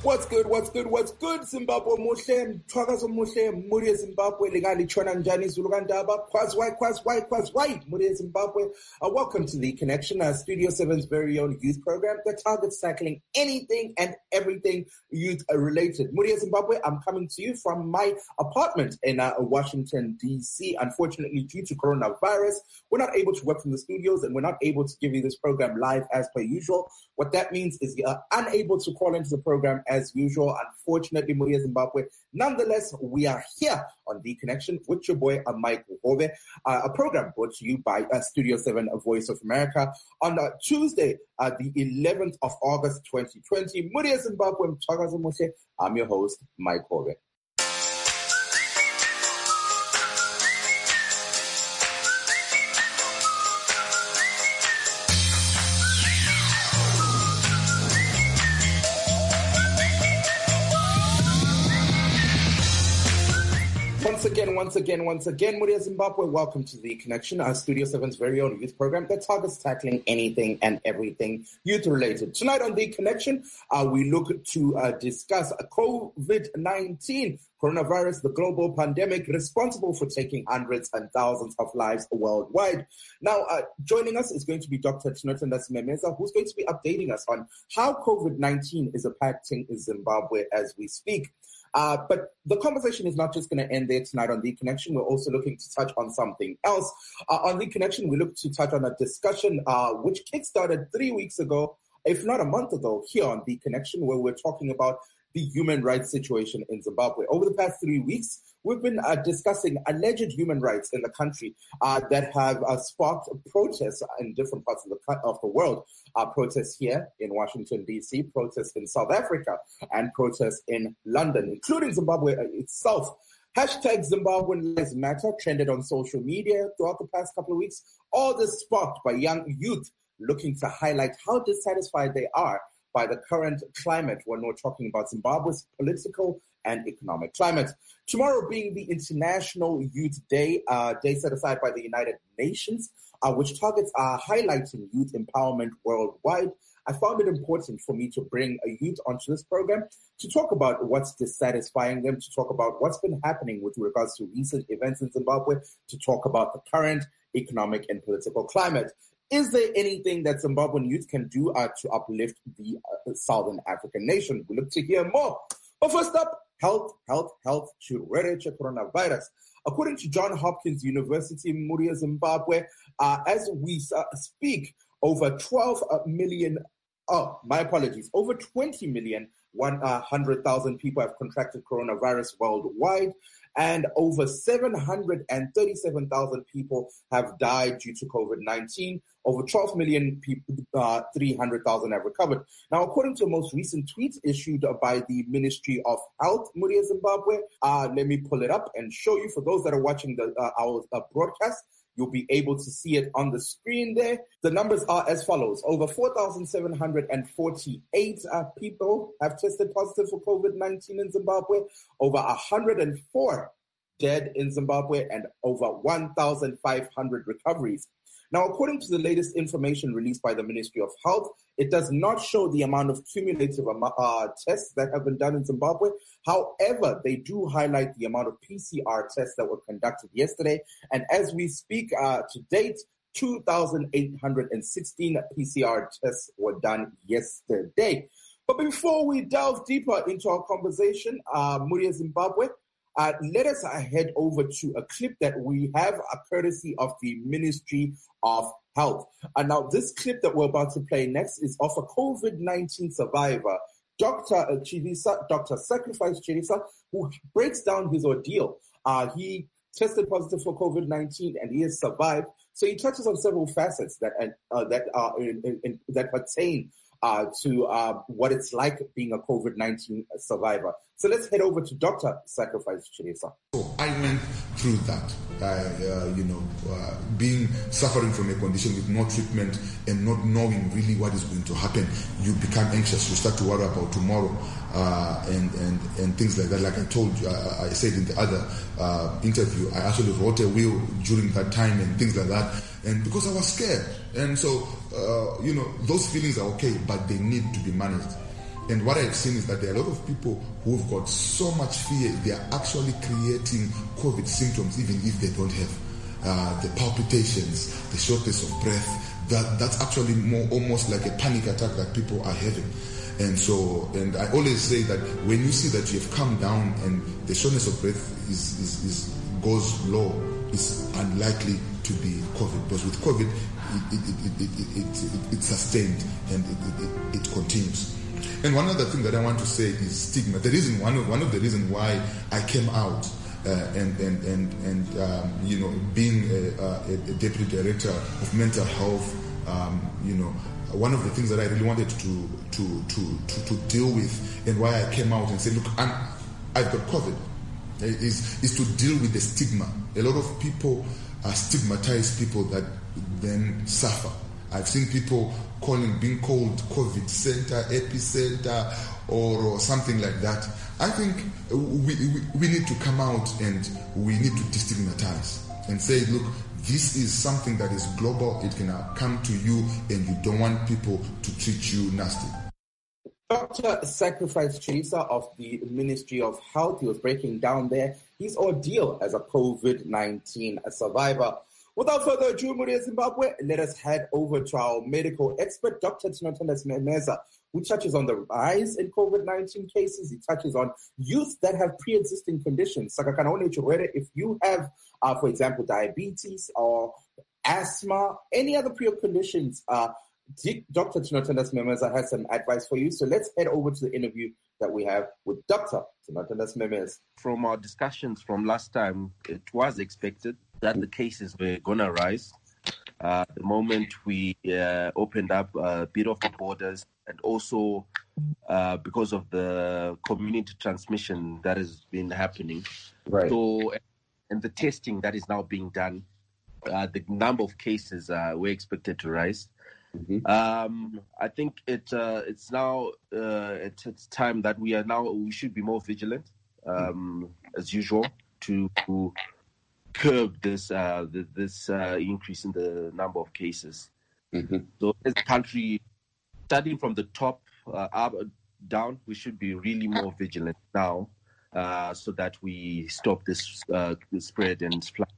What's good, Zimbabwe muhle, mthwakazo muhle, muri Zimbabwe, lingali chona njani zulu kandaba, kwazwai, muri Zimbabwe. Welcome to The Connection, Studio 7's very own youth program that targets tackling anything and everything youth-related. Muri Zimbabwe, I'm coming to you from my apartment in Washington, D.C. Unfortunately, due to coronavirus, we're not able to work from the studios and we're not able to give you this program live as per usual. What that means is you are unable to call into the program as usual. Unfortunately, Muri Zimbabwe. Nonetheless, we are here on The Connection with your boy, Mike Hove, a program brought to you by Studio 7, Voice of America, on Tuesday, the 11th of August, 2020. Muri Zimbabwe, I'm your host, Mike Hove. Once again, Muri Zimbabwe, welcome to The Connection, our Studio 7's very own youth program that targets tackling anything and everything youth-related. Tonight on The Connection, we look to discuss COVID-19, coronavirus, the global pandemic responsible for taking hundreds and thousands of lives worldwide. Now, joining us is going to be Dr. Tinotenda Simemeza, who's going to be updating us on how COVID-19 is impacting Zimbabwe as we speak. But the conversation is not just going to end there tonight on The Connection. We're also looking to touch on something else. On The Connection, we look to touch on a discussion which kickstarted 3 weeks ago, if not a month ago, here on The Connection, where we're talking about the human rights situation in Zimbabwe. Over the past 3 weeks, we've been discussing alleged human rights in the country that have sparked protests in different parts of the world. Protests here in Washington, D.C., protests in South Africa, and protests in London, including Zimbabwe itself. Hashtag Zimbabwean Lives Matter trended on social media throughout the past couple of weeks. All this sparked by young youth looking to highlight how dissatisfied they are by the current climate when we're talking about Zimbabwe's political and economic climate. Tomorrow being the International Youth Day, day set aside by the United Nations, which targets highlighting youth empowerment worldwide, I found it important for me to bring a youth onto this program to talk about what's dissatisfying them, to talk about what's been happening with regards to recent events in Zimbabwe, to talk about the current economic and political climate. Is there anything that Zimbabwean youth can do to uplift the Southern African nation? We look to hear more. But first up, health, chirwere coronavirus. According to Johns Hopkins University, Muri Zimbabwe, as we speak, over 20 million, over 100,000 people have contracted coronavirus worldwide, and over 737,000 people have died due to COVID-19. Over 12 million people, 300,000 have recovered. Now, according to a most recent tweet issued by the Ministry of Health, Muri Zimbabwe, let me pull it up and show you. For those that are watching our broadcast, you'll be able to see it on the screen there. The numbers are as follows. Over 4,748 people have tested positive for COVID-19 in Zimbabwe. Over 104 dead in Zimbabwe, and over 1,500 recoveries. Now, according to the latest information released by the Ministry of Health, it does not show the amount of cumulative tests that have been done in Zimbabwe. However, they do highlight the amount of PCR tests that were conducted yesterday. And as we speak to date, 2,816 PCR tests were done yesterday. But before we delve deeper into our conversation, Muri Zimbabwe, let us head over to a clip that we have, courtesy of the Ministry of Health. And now this clip that we're about to play next is of a COVID-19 survivor, Dr. Sacrifice Chirisa, who breaks down his ordeal. He tested positive for COVID-19 and he has survived. So he touches on several facets that pertain to what it's like being a COVID-19 survivor. So let's head over to Dr. Sacrifice Chirisa. So I went through that, suffering from a condition with no treatment and not knowing really what is going to happen. You become anxious. You start to worry about tomorrow and things like that. Like I told you, I said in the other interview, I actually wrote a will during that time and things like that. And because I was scared. And so, those feelings are okay, but they need to be managed. And what I've seen is that there are a lot of people who've got so much fear, they are actually creating COVID symptoms even if they don't have the palpitations, the shortness of breath. That's actually almost like a panic attack that people are having. And so, and I always say that when you see that you have come down and the shortness of breath goes low, it's unlikely to be COVID. Because with COVID, it's sustained and it continues. And one other thing that I want to say is stigma. The reason, one of the reasons why I came out being a deputy director of mental health, one of the things that I really wanted to deal with, and why I came out and said, look, I've got COVID, is to deal with the stigma. A lot of people stigmatize people that then suffer. I've seen people being called COVID center, epicenter, or something like that. I think we need to come out and we need to destigmatize and say, look, this is something that is global. It can come to you, and you don't want people to treat you nasty. Dr. Sacrifice Chisa of the Ministry of Health, he was breaking down there his ordeal as a COVID-19 survivor. Without further ado, Muria Zimbabwe, let us head over to our medical expert, Dr. Tinotenda Memeza, who touches on the rise in COVID-19 cases. He touches on youth that have pre-existing conditions. If you have, for example, diabetes or asthma, any other pre-conditions, Dr. Tinotenda Memeza has some advice for you. So let's head over to the interview that we have with Dr. Tinotenda Memeza. From our discussions from last time, it was expected that the cases were going to rise. The moment we opened up a bit of the borders, and also because of the community transmission that has been happening. Right. So, and the testing that is now being done, the number of cases were expected to rise. Mm-hmm. I think it's now it's time that we should be more vigilant, as usual, to curb this increase in the number of cases. Mm-hmm. So as a country, starting from the top up down, we should be really more vigilant now, so that we stop this spread and spread.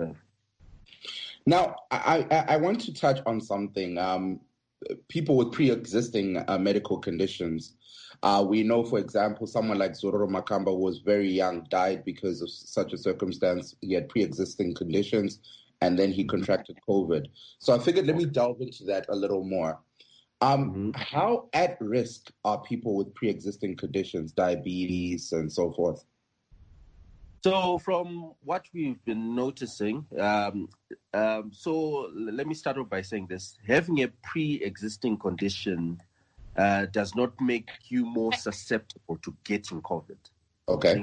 Now, I want to touch on something. People with pre-existing medical conditions. We know, for example, someone like Zororo Makamba was very young, died because of such a circumstance. He had pre-existing conditions, and then he contracted COVID. So I figured let me delve into that a little more. How at risk are people with pre-existing conditions, diabetes and so forth? So from what we've been noticing, so let me start off by saying this. Having a pre-existing condition does not make you more susceptible to getting COVID. Okay.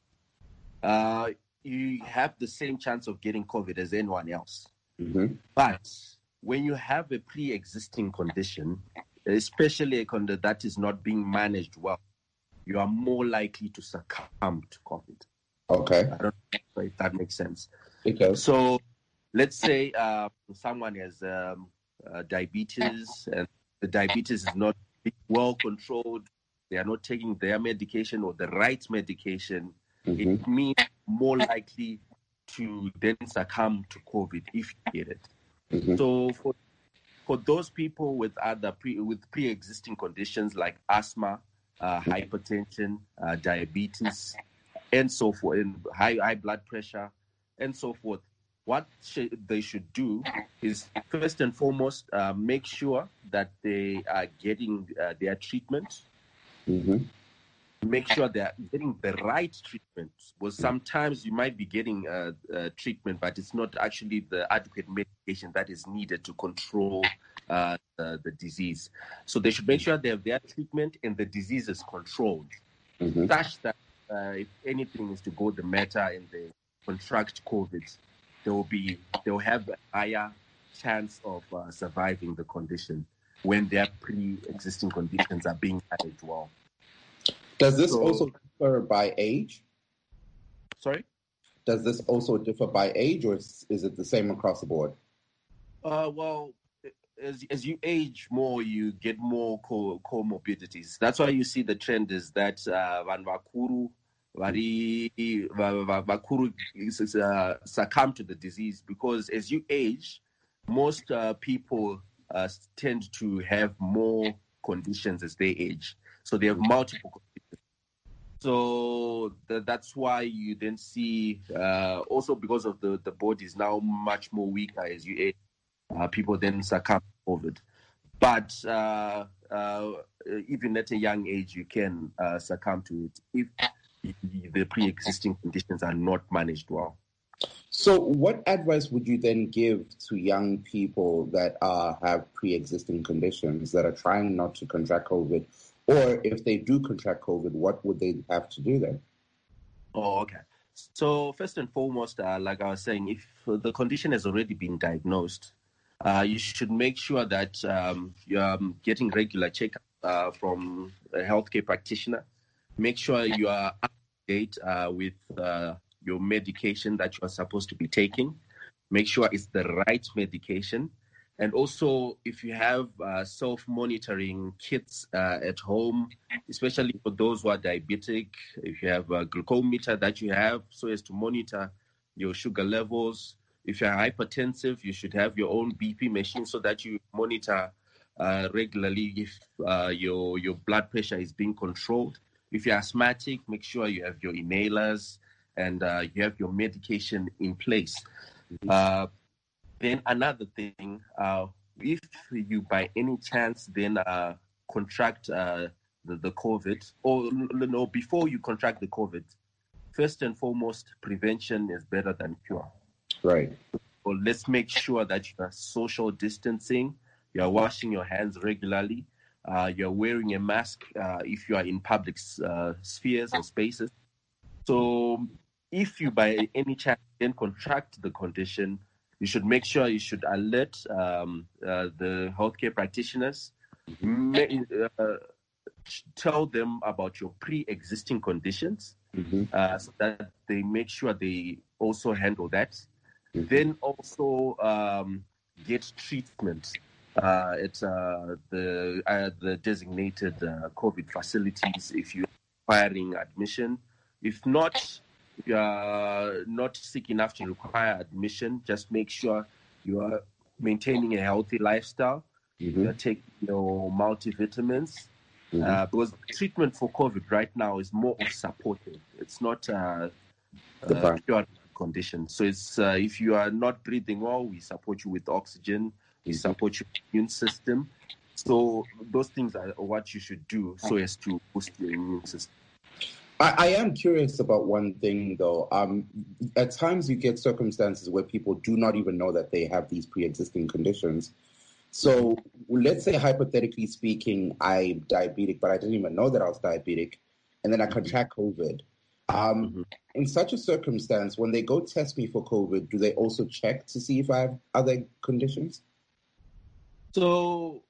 You have the same chance of getting COVID as anyone else. Mm-hmm. But when you have a pre-existing condition, especially a condition that is not being managed well, you are more likely to succumb to COVID. Okay. I don't know if that makes sense. Okay. So let's say someone has diabetes, and the diabetes is not well controlled. They are not taking their medication or the right medication. Mm-hmm. It means more likely to then succumb to COVID if you get it. Mm-hmm. So for those people with pre-existing conditions like asthma, hypertension, diabetes, and so forth, and high blood pressure, and so forth, what they should do is first and foremost make sure that they are getting their treatment. Mm-hmm. Make sure they are getting the right treatment. Because sometimes you might be getting treatment, but it's not actually the adequate medication that is needed to control the disease. So they should make sure they have their treatment and the disease is controlled, mm-hmm. such that if anything is to go the matter and they contract COVID, they'll have a higher chance of surviving the condition when their pre-existing conditions are being managed well. Does this also differ by age? Sorry? Does this also differ by age, or is it the same across the board? Well, as you age more, you get more comorbidities. That's why you see the trend is that vanhu vakuru succumb to the disease, because as you age, most people tend to have more conditions as they age. So they have multiple conditions. So that's why you then see, also because of the body is now much more weaker as you age, people then succumb to COVID. But even at a young age, you can succumb to it if the pre-existing conditions are not managed well. So what advice would you then give to young people that have pre-existing conditions that are trying not to contract COVID? Or if they do contract COVID, what would they have to do then? Oh, okay. So first and foremost, like I was saying, if the condition has already been diagnosed, you should make sure that you're getting regular checkup from a healthcare practitioner. Make sure you are up to date with your medication that you are supposed to be taking. Make sure it's the right medication. And also, if you have self-monitoring kits at home, especially for those who are diabetic, if you have a glucometer that you have so as to monitor your sugar levels. If you're hypertensive, you should have your own BP machine so that you monitor regularly if your blood pressure is being controlled. If you're asthmatic, make sure you have your inhalers and you have your medication in place. Then another thing, if you by any chance then contract the COVID, or no, before you contract the COVID, first and foremost, prevention is better than cure. Right. So let's make sure that you are social distancing, you are washing your hands regularly, you're wearing a mask if you are in public spheres or spaces. So if you by any chance then contract the condition, you should make sure you should alert the healthcare practitioners, tell them about your pre-existing conditions, so that they make sure they also handle that. Then also get treatment at the designated COVID facilities if you're requiring admission. If not, if you are not sick enough to require admission, just make sure you are maintaining a healthy lifestyle. You are taking your multivitamins. Because treatment for COVID right now is more of supportive. It's not pure condition. So it's if you are not breathing well, we support you with oxygen. We support your immune system. So those things are what you should do so as to boost your immune system. I am curious about one thing, though. At times you get circumstances where people do not even know that they have these pre-existing conditions. So let's say, hypothetically speaking, I'm diabetic, but I didn't even know that I was diabetic, and then I contract COVID. In such a circumstance, when they go test me for COVID, do they also check to see if I have other conditions? So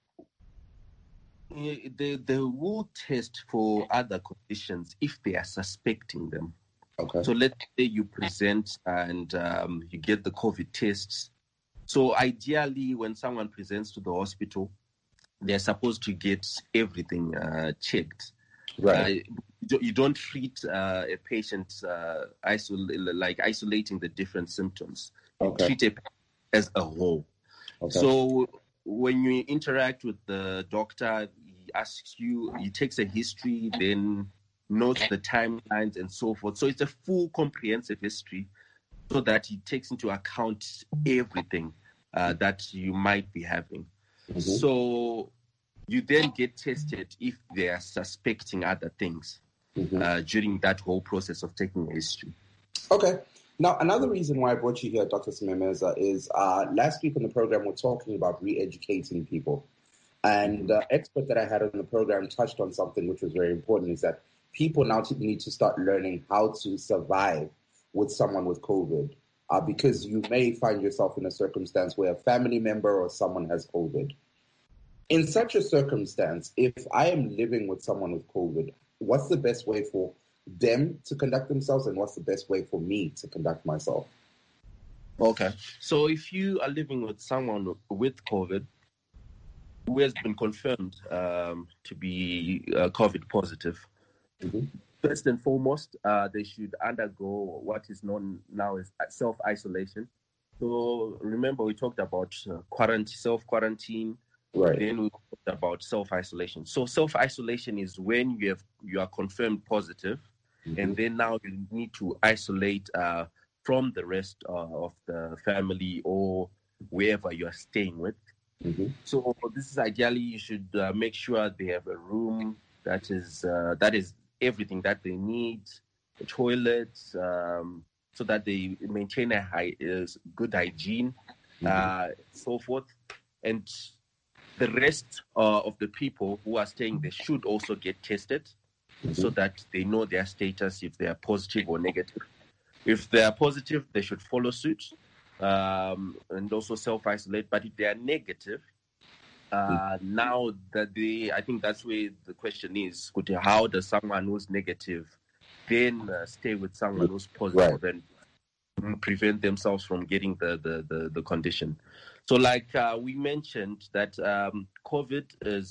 they will test for other conditions if they are suspecting them. Okay. So let's say you present and you get the COVID tests. So ideally, when someone presents to the hospital, they're supposed to get everything checked. Right. You don't treat a patient isolating the different symptoms. Okay. You treat it as a whole. Okay. So when you interact with the doctor, he asks you, he takes a history, then notes the timelines and so forth. So it's a full comprehensive history so that he takes into account everything that you might be having. So you then get tested if they are suspecting other things during that whole process of taking a history. Okay. Now, another reason why I brought you here, Dr. Simemeza, is last week on the program, we're talking about re-educating people. And the expert that I had on the program touched on something which was very important, is that people now need to start learning how to survive with someone with COVID. Because you may find yourself in a circumstance where a family member or someone has COVID. In such a circumstance, if I am living with someone with COVID, what's the best way for them to conduct themselves, and what's the best way for me to conduct myself? Okay. So if you are living with someone with COVID, who has been confirmed to be COVID positive, first and foremost, they should undergo what is known now as self-isolation. So remember, we talked about self-quarantine. Right. Then we talked about self-isolation. So self-isolation is when you are confirmed positive, and then now you need to isolate from the rest of the family or wherever you are staying with. So this is ideally you should make sure they have a room that is everything that they need, a toilet, so that they maintain a good hygiene, so forth. And the rest of the people who are staying there should also get tested so that they know their status, if they are positive or negative. If they are positive, they should follow suit and also self-isolate. But if they are negative, now that I think that's where the question is, how does someone who's negative then stay with someone who's positive and prevent themselves from getting the condition? So like we mentioned that COVID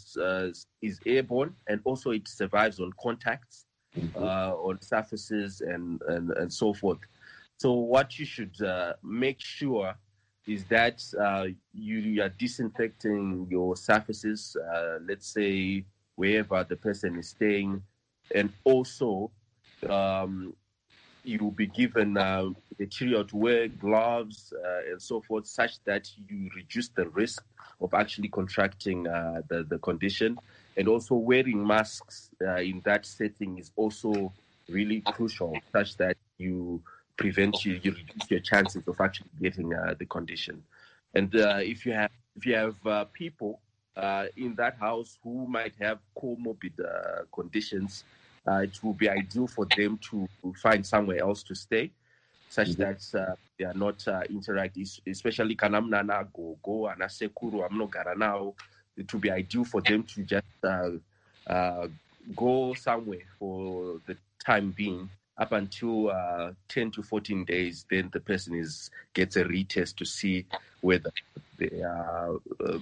is airborne, and also it survives on contacts, on surfaces and so forth. So what you should make sure is that you are disinfecting your surfaces, let's say wherever the person is staying, and also you will be given material to wear, gloves, and so forth, such that you reduce the risk of actually contracting the condition. And also wearing masks in that setting is also really crucial, such that you reduce your chances of actually getting the condition. And if you have people in that house who might have comorbid conditions, it will be ideal for them to find somewhere else to stay, such that they are not interacting, especially kanamnana go anasekuru amnogara now. It will be ideal for them to just go somewhere for the time being, up until 10 to 14 days. Then the person gets a retest to see whether they are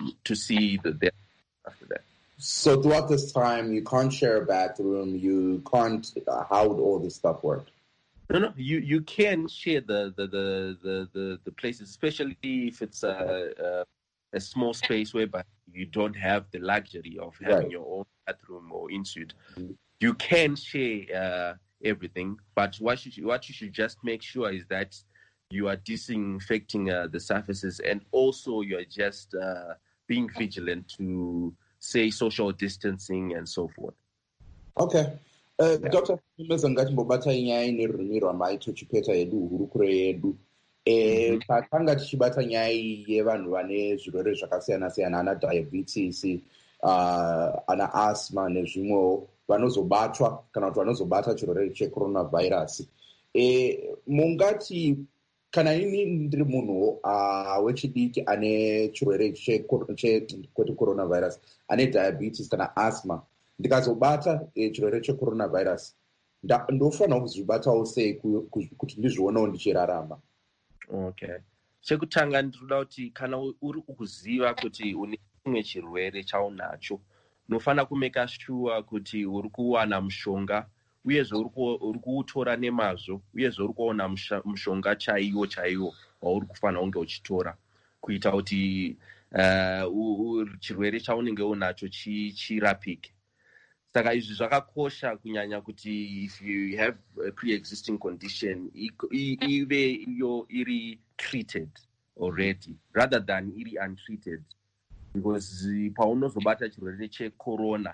after that. So throughout this time, you can't share a bathroom. You can't. How would all this stuff work? No. You can share the places, especially if it's a small space whereby you don't have the luxury of having your own bathroom or in-suite. You can share everything, but what you should just make sure is that you are disinfecting the surfaces, and also you are just being vigilant to say social distancing and so forth. Okay. Dr. Mezangati Mbobata inyaya nerurimi rwamaita chipeta yedu hurukure yedu. Takanga tichibata nyaya yevanhu vane zvirwere zvakasiyana-siyana, ana diabetes, ana asthma nezvimwewo, vanozobatwa kana kuti vanozobata chirwere checoronavirus. Mungati kana ini ndiri munhu wechidiki ane chirwere kwete coronavirus, ane diabetes kana asthma, ndikazobata chirwere checoronavirus, ndofanira kuzvibatawo sei kuti ndizvionawo ndichirarama? Okay. Chekutanga ndinoda kuti kana uri kuziva kuti une chimwe chirwere chaunacho, unofanira kumeka sure kuti uri kuwana mushonga, uyezve uri kuutora nemazvo, uyezve uri kuona mushonga chaiwo wauri kufanira kunge uchitora, kuita kuti chirwere chaunenge unacho chirapike. Saka izvi zvakakosha kunyanya kuti if you have a pre-existing condition, ive iyo iri treated already rather than iri untreated, because paunozobata chirwere checorona,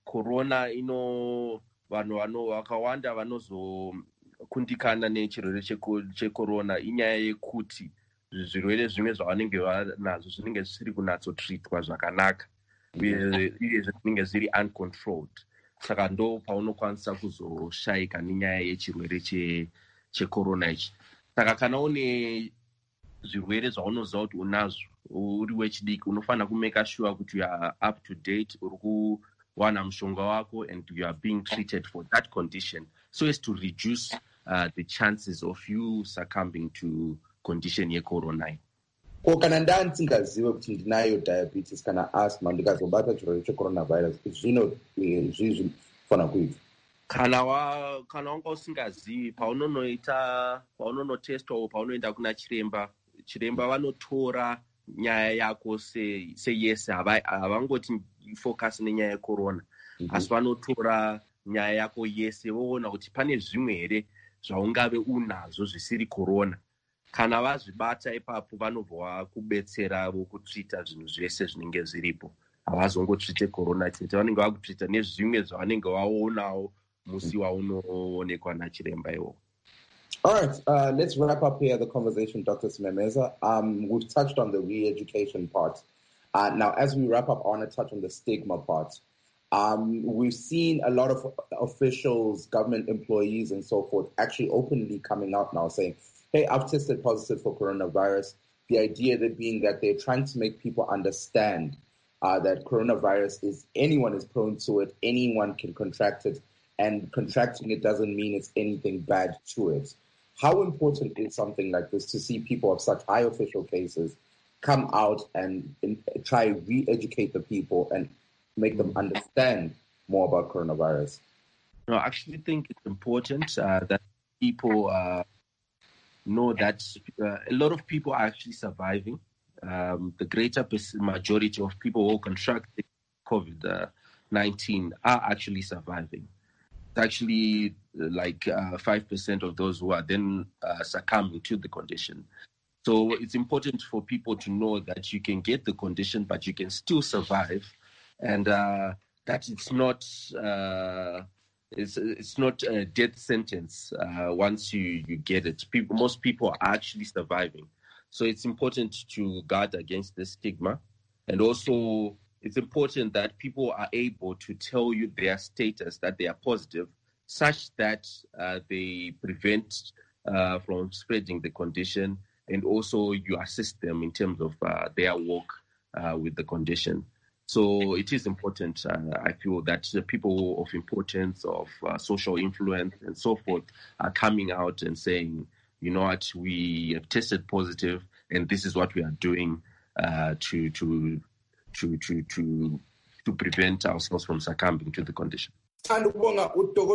vanhu vakawanda vanozokundikana nechirwere checorona inyaya yekuti zvirwere zvimwe zvavanenge vanazvo zvinenge zvisiri kunatsotritwa zvakanaka, uye zvinenge zviri uncontrolled. Saka ndo paunokwanisa kuzoshayika nenyaya yechirwere checorona ichi. Saka kana une zvirwere zvaunoziva kuti unazvo uri wechidiki, unofanira kumeka sure kuti you are up to date, uri kuwana mushonga wako, and you are being treated for that condition, so as to reduce the chances of you succumbing to condition yecorona. kana ndansingaziwe ukuthi ndinayo diabetes kana asthma ndikazobatwa chirwere checoronavirus zvinofana kuita kana wanga usingazivi paunonotestwa paunoenda kuna chiremba vanotora nyaya yako seyese havangoti focus nenyaya yecorona asi vanotora nyaya yako yese voona kuti pane zvimwe here zvaungave unazvo zvisiri corona. Kana vazvibata ipapo vanobva kubetsera vokutrita zvinhu zvese zvinenge zviripo. Havazongotrite corona chete, vanenge vakutrita nezvimwe zvavanenge vaonawo musi waunoonekwa nachiremba iwo. All right, let's wrap up here the conversation, Dr. Simemeza. We've touched on the re-education part. Now, as we wrap up, I want to touch on the stigma part. We've seen a lot of officials, government employees, and so forth actually openly coming out now saying, hey, I've tested positive for coronavirus. The idea there being that they're trying to make people understand that coronavirus is, anyone is prone to it, anyone can contract it, and contracting it doesn't mean it's anything bad to it. How important is something like this to see people of such high official cases come out and try to re-educate the people and make them understand more about coronavirus? No, I actually think it's important that people know that a lot of people are actually surviving. The greater majority of people who contract COVID-19 are actually surviving. It's actually like 5% of those who are then succumbing to the condition. So it's important for people to know that you can get the condition, but you can still survive, and that it's not a death sentence once you get it. Most people are actually surviving. So it's important to guard against the stigma, and also it's important that people are able to tell you their status, that they are positive, such that they prevent from spreading the condition, and also you assist them in terms of their work with the condition. So it is important, I feel, that the people of importance, of social influence and so forth are coming out and saying, you know what, we have tested positive and this is what we are doing to prevent ourselves from succumbing to the condition. That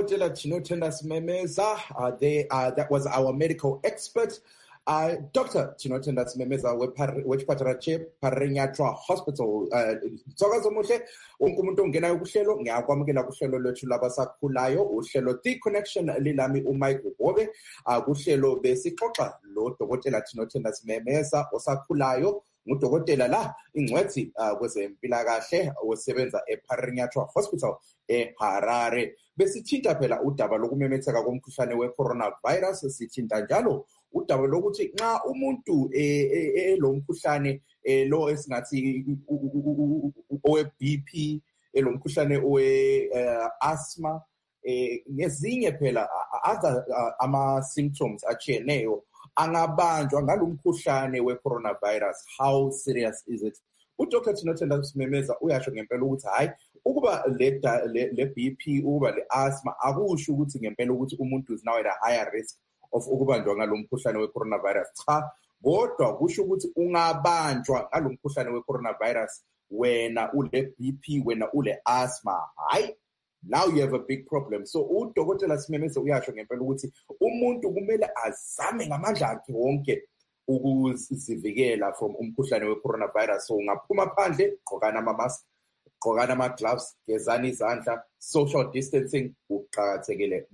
was our medical expert. Dr. Tinotenda Simemeza wechipatara Parinyatwa Hospital. Tsoka muhle umuntu ongena kuhlelo ngiyakwamukela kuhlelo lwethu labasakhulayo uhlelo The Connection lilami uMike Gobe kuhlelo besixoxa lo Dr. Tinotenda Simemeza osakhulayo ngudokotela la ingcwethi kwezempilakahle osebenza eParinyatwa Hospital eHarare. Besithinta phela udaba lokumemetheka komkhuhlane weCoronavirus, sithinta njalo udaba lokuthi nxa umuntu lo mkhuhlane lo esingathi owe BP lo mkhuhlane owe asthma ngezinye phela ama symptoms achiyeneyo angabanjwa ngalomkhuhlane weCoronavirus. How serious is it? uDr. Tinotenda Simemeza uyasho ngempela ukuthi hayi ukuba le BP ukuba le asthma akusho ukuthi ngempela ukuthi umuntu is now at a higher risk of ukubanjwa ngalomkhuhlane weCoronavirus. Cha, kodwa kusho ukuthi ungabanjwa ngalomkhuhlane weCoronavirus wena ule BP, wena ule asthma. Hayi, now you have a big problem. So uDr. Simemeza uyasho ngempela ukuthi umuntu kumele azame ngamandla akhe wonke ukuzivikela from umkhuhlane weCoronavirus. So ungaphuma phandle, gqokana ama-mask, gqokana ama-gloves, gezani izandla, social distancing uqakathekile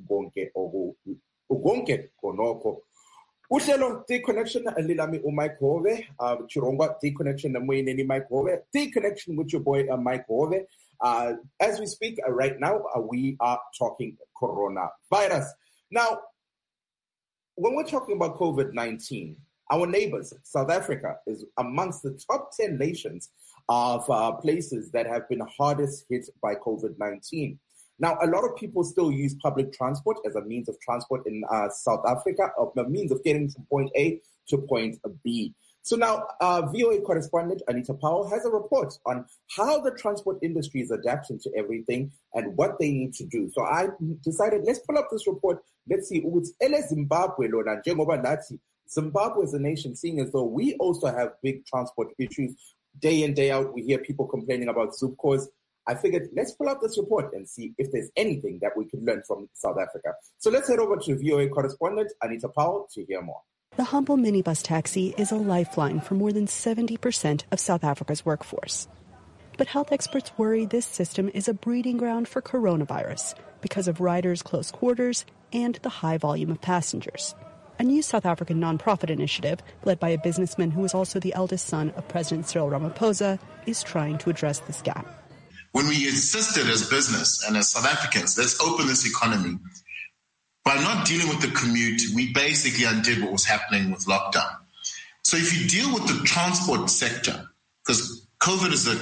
konke konoko. Uhlelo The Connection lilami uMike Gobe, chirongwa The Connection namuyineni Mike Gobe. The Connection with your boy Mike Gobe. As we speak right now, we are talking coronavirus. Now, when we're talking about COVID-19, our neighbors, South Africa, is amongst the top 10 nations of places that have been hardest hit by COVID-19. Now, a lot of people still use public transport as a means of transport in South Africa, a means of getting from point A to point B. So now, VOA correspondent Anita Powell has a report on how the transport industry is adapting to everything and what they need to do. So I decided, let's pull up this report. Let's see. Zimbabwe lona njengoba nathi Zimbabwe as a nation, seeing as though we also have big transport issues, day in, day out, we hear people complaining about Zupcos. I figured, let's pull out this report and see if there's anything that we can learn from South Africa. So let's head over to VOA correspondent Anita Powell to hear more. The humble minibus taxi is a lifeline for more than 70% of South Africa's workforce. But health experts worry this system is a breeding ground for coronavirus because of riders' close quarters and the high volume of passengers. A new South African nonprofit initiative, led by a businessman who is also the eldest son of President Cyril Ramaphosa, is trying to address this gap. When we insisted as business and as South Africans, let's open this economy, by not dealing with the commute, we basically undid what was happening with lockdown. So if you deal with the transport sector, because COVID is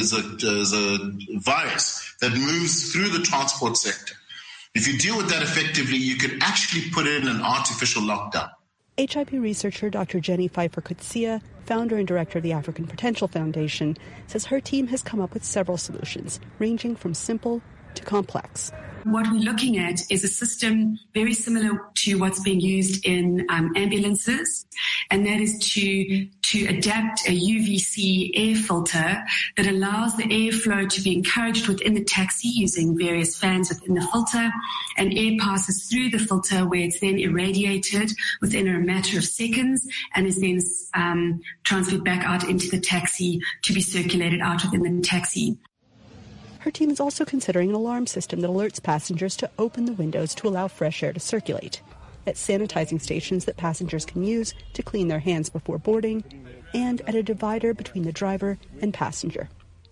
a virus that moves through the transport sector, if you deal with that effectively, you could actually put in an artificial lockdown. HIV researcher Dr. Jenny Pfeiffer-Coetzee, founder and director of the African Potential Foundation, says her team has come up with several solutions, ranging from simple to complex. What we're looking at is a system very similar to what's being used in ambulances, and that is to adapt a UVC air filter that allows the airflow to be encouraged within the taxi using various fans within the filter, and air passes through the filter where it's then irradiated within a matter of seconds and is then transferred back out into the taxi to be circulated out within the taxi. Her team is also considering an alarm system that alerts passengers to open the windows to allow fresh air to circulate, at sanitizing stations that passengers can use to clean their hands before boarding, and at a divider between the driver and passenger.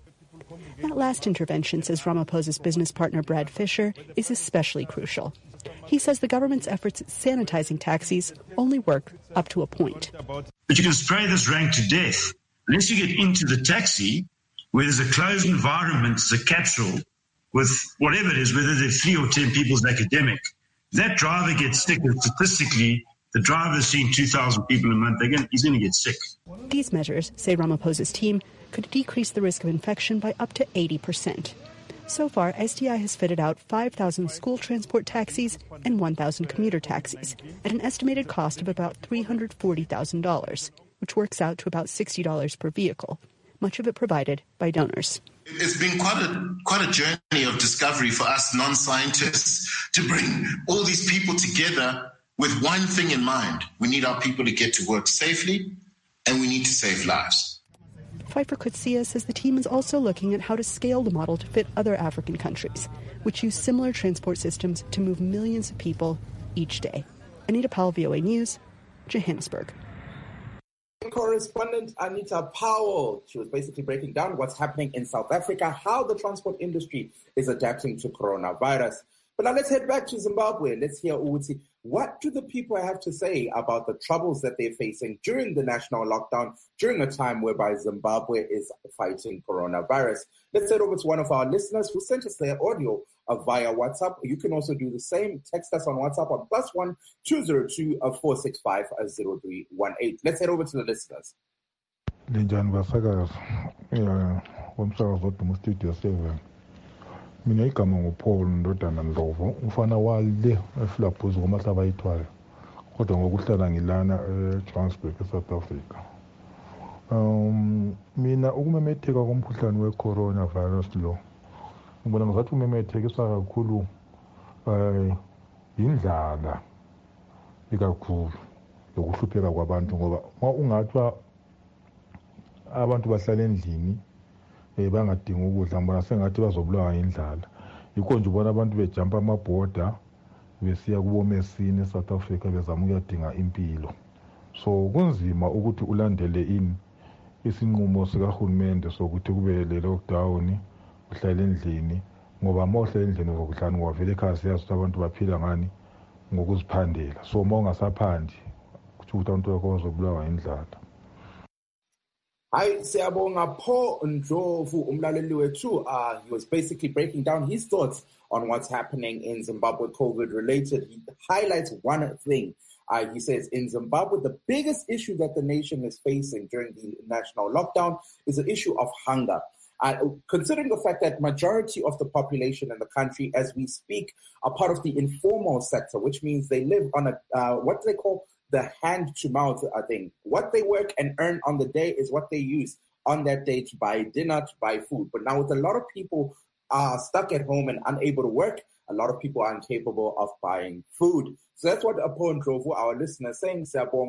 That last intervention, says Ramaphosa's business partner Brad Fisher, is especially crucial. He says the government's efforts at sanitizing taxis only work up to a point. But you can spray this rank to death. Unless you get into the taxi, where there's a closed environment, it's a capsule with whatever it is, whether they're 3 or 10 people's academic, that driver gets sick, and statistically, the driver's seeing 2,000 people a month, he's going to get sick. These measures, say Ramaphosa's team, could decrease the risk of infection by up to 80%. So far, SDI has fitted out 5,000 school transport taxis and 1,000 commuter taxis at an estimated cost of about $340,000, which works out to about $60 per vehicle, much of it provided by donors. It's been quite a journey of discovery for us non-scientists to bring all these people together with one thing in mind. We need our people to get to work safely, and we need to save lives. Pfeiffer-Coetzee says the team is also looking at how to scale the model to fit other African countries, which use similar transport systems to move millions of people each day. Anita Powell, VOA News, Johannesburg. Correspondent Anita Powell. She was basically breaking down what's happening in South Africa, how the transport industry is adapting to coronavirus. But now let's head back to Zimbabwe. Let's hear Uwuti. What do the people have to say about the troubles that they're facing during the national lockdown, during a time whereby Zimbabwe is fighting coronavirus? Let's head over to one of our listeners who sent us their audio via WhatsApp. You can also do the same. Text us on WhatsApp on +1 202 465 0318. Let's head over to the listeners. Mina igama nguPaul Ndodana Ndlovu umfana wale eFlaphuzu ngomahlaba ayithwala kodwa ngokuhlala ngilana eJohannesburg eSouth Africa. Mina ukumemetheka komkhuhlane weCoronavirus lo ngibona ngathi umemethekisa kakhulu indlala ikakhulu lokuhlupheka kwabantu ngoba ungathi abantu bahlala endlini bangadinga ukudla mbona sengathi bazobulawa indlala yikho nje ubona abantu bejumpa amabhoda besiya kubomesini eSouth Africa bezama ukuyadinga impilo. So kunzima ukuthi ulandele isinqumo sikahulumende sokuthi kube le lockdown uhlala endlini ngoba mawuhlala endlini ngokuhlala ngwavele ekhaya siyazi ukuthi abantu baphila ngani ngokuziphandela. So mawungasaphandi kuthi abantu bakho bazobulawa indlala. Hi, siyabonga Paul Ndlovu umlaleli wethu. He was basically breaking down his thoughts on what's happening in Zimbabwe COVID related. He highlights one thing. He says in Zimbabwe, the biggest issue that the nation is facing during the national lockdown is the issue of hunger. Considering the fact that majority of the population in the country, as we speak, are part of the informal sector, which means they live on what they call the hand-to-mouth thing. What they work and earn on the day is what they use on that day to buy dinner, to buy food. But now with a lot of people stuck at home and unable to work, a lot of people are incapable of buying food. So that's what Pho Ndlovu, our listener, is saying.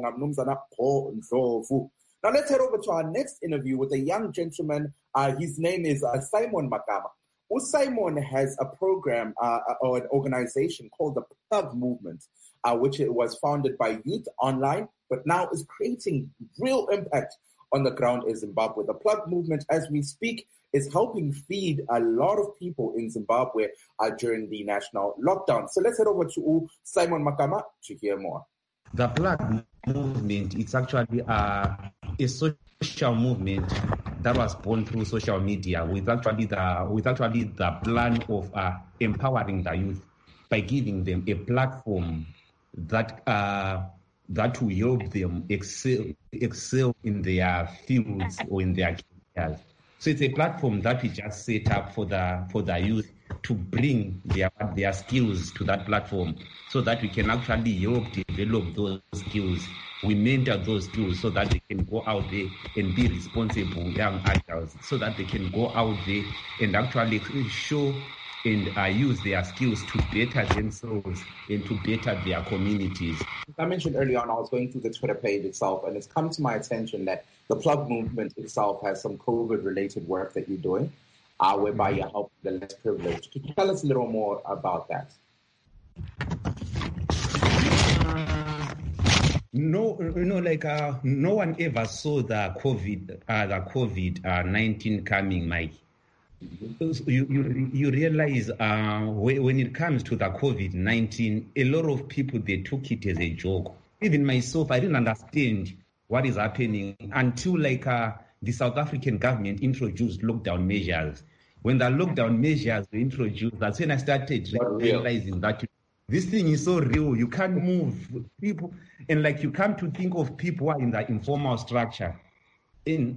Now let's head over to our next interview with a young gentleman. His name is Simon Makama. Simon has a program or an organization called the Plug Movement, which was founded by youth online, but now is creating real impact on the ground in Zimbabwe. The Plug Movement, as we speak, is helping feed a lot of people in Zimbabwe during the national lockdown. So let's head over to Simon Makama to hear more. The Plug Movement, it's actually a social movement that was born through social media with actually the plan of empowering the youth by giving them a platform that will help them excel in their fields or in their careers. So it's a platform that we just set up for the youth to bring their skills to that platform so that we can actually help develop those skills. We mentor those skills so that they can go out there and be responsible young adults, so that they can go out there and actually show and use their skills to better themselves and to better their communities. I mentioned earlier on, I was going through the Twitter page itself, and it's come to my attention that the Plug Movement itself has some COVID-related work that you're doing, whereby you're helping the less privileged. Could you tell us a little more about that? No one ever saw the COVID-19 coming, Mike. You realize when it comes to the COVID-19, a lot of people, they took it as a joke. Even myself, I didn't understand what is happening until the South African government introduced lockdown measures. When the lockdown measures were introduced, that's when I started realizing that this thing is so real. You can't move people. And you come to think of people who are in the informal structure. And,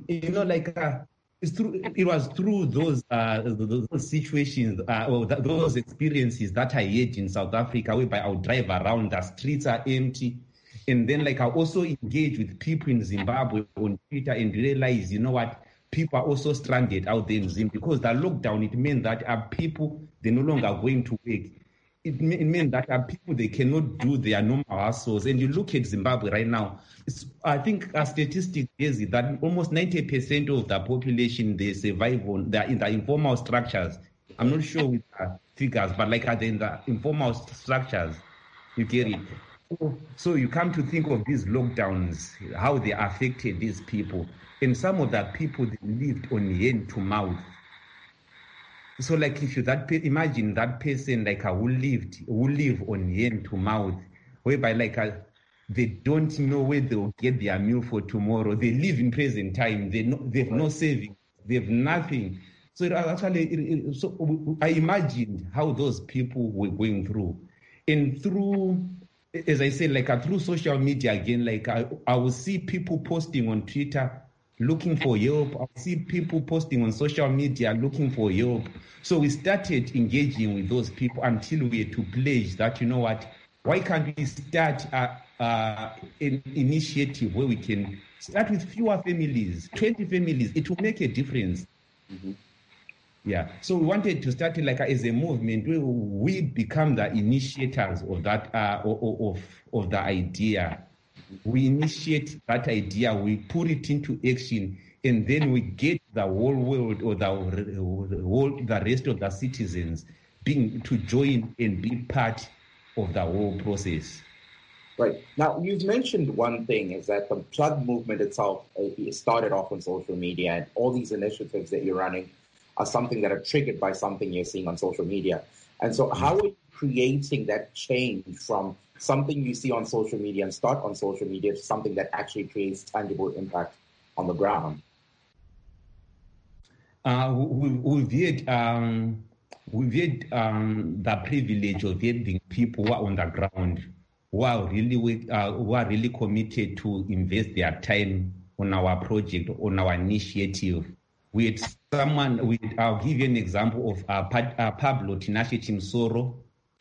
it was through those situations or those experiences that I had in South Africa, whereby I would drive around, the streets are empty. And then I also engage with people in Zimbabwe on Twitter and realize, people are also stranded out there in Zimbabwe because the lockdown, it meant that people, they're no longer going to work. It meant that people, they cannot do their normal hustles. And you look at Zimbabwe right now, I think a statistic is that almost 90% of the population, they survive in the informal structures. I'm not sure with the figures, but in the informal structures, you get it. So you come to think of these lockdowns, how they affected these people. And some of the people, they lived on hand to mouth. So if you imagine that person who live on hand to mouth, whereby they don't know where they'll get their meal for tomorrow. They live in present time. They've no savings. They've nothing. So I imagined how those people were going through. And through, as I said, through social media again, I will see people posting on Twitter looking for help. I see people posting on social media looking for help. So we started engaging with those people until we had to pledge that, why can't we start an initiative where we can start with fewer families, 20 families? It will make a difference. Mm-hmm. Yeah. So we wanted to start it as a movement where we become the initiators of that, of the idea. We initiate that idea, we put it into action, and then we get the whole world or the rest of the citizens to join and be part of the whole process. Right. Now, you've mentioned one thing is that the Plug Movement itself started off on social media, and all these initiatives that you're running are something that are triggered by something you're seeing on social media. And so how are you creating that change from something you see on social media and start on social media to something that actually creates tangible impact on the ground? We've had the privilege of having people who are on the ground who are really committed to invest their time on our project, on our initiative. We had I'll give you an example of Pablo Tinashe Timsoro.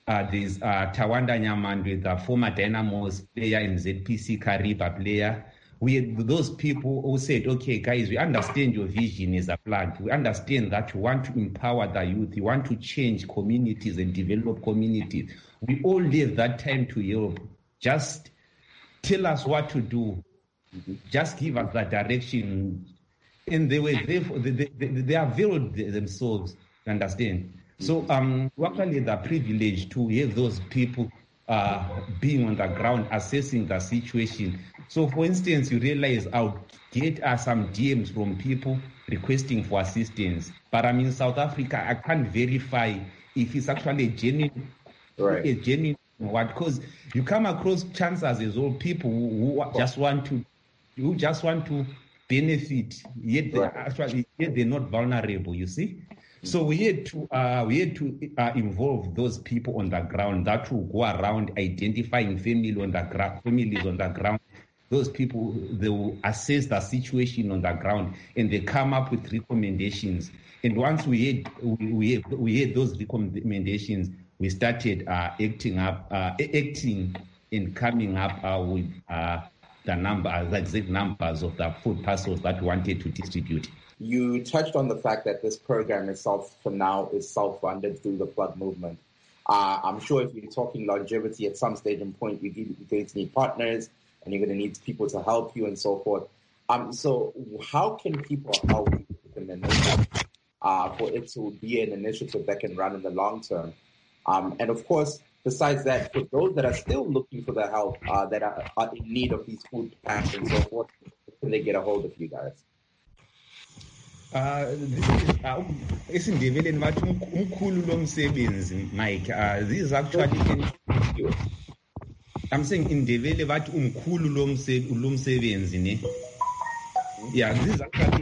There's Tawanda Nyamandwe, the former Dynamos player and ZPC Kariba player. We had those people who said, okay, guys, we understand your vision as a plant. We understand that you want to empower the youth. You want to change communities and develop communities. We all leave that time to Europe. Just tell us what to do. Just give us the direction. And they were there, they availed themselves, you understand? So actually the privilege to have those people being on the ground, assessing the situation. So for instance, you realize I'll get some DMs from people requesting for assistance. But I'm in South Africa, I can't verify if it's actually a genuine, because you come across chances as well, people who just want to benefit, yet they're not vulnerable, you see? So we had to involve those people on the ground that will go around identifying families on the ground. Those people, they will assess the situation on the ground and they come up with recommendations. And once we had those recommendations, we started acting and coming up with the exact numbers of the food parcels that we wanted to distribute. You touched on the fact that this program itself, for now, is self-funded through the Plug movement. I'm sure if you're talking longevity at some stage and point, you're going to need partners and you're going to need people to help you and so forth. So how can people help you in the initiative for it to be an initiative that can run in the long term? And of course, besides that, for those that are still looking for the help, that are in need of these food packs and so forth, can they get a hold of you guys? Isindebeleni bathi umkhulu lo msebenzi, Mike. This is actually I'm saying in Ndebele bathi umkhulu lo msebenzi ne. Yeah, this is